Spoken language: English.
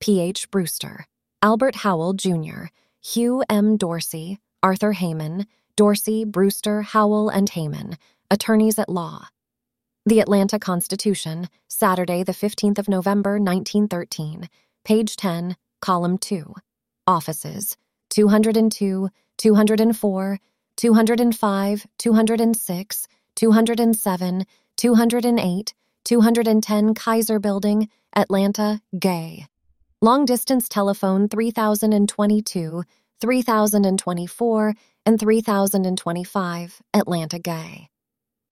P.H. Brewster, Albert Howell, Jr., Hugh M. Dorsey, Arthur Heyman, Dorsey, Brewster, Howell, and Heyman, attorneys at law. The Atlanta Constitution, Saturday, the 15th of November, 1913, page 10, column 2. Offices, 202, 204, 205, 206, 207, 208, 210 Kaiser Building, Atlanta, Gay. Long-distance telephone 3022, 3024, and 3025, Atlanta, Gay.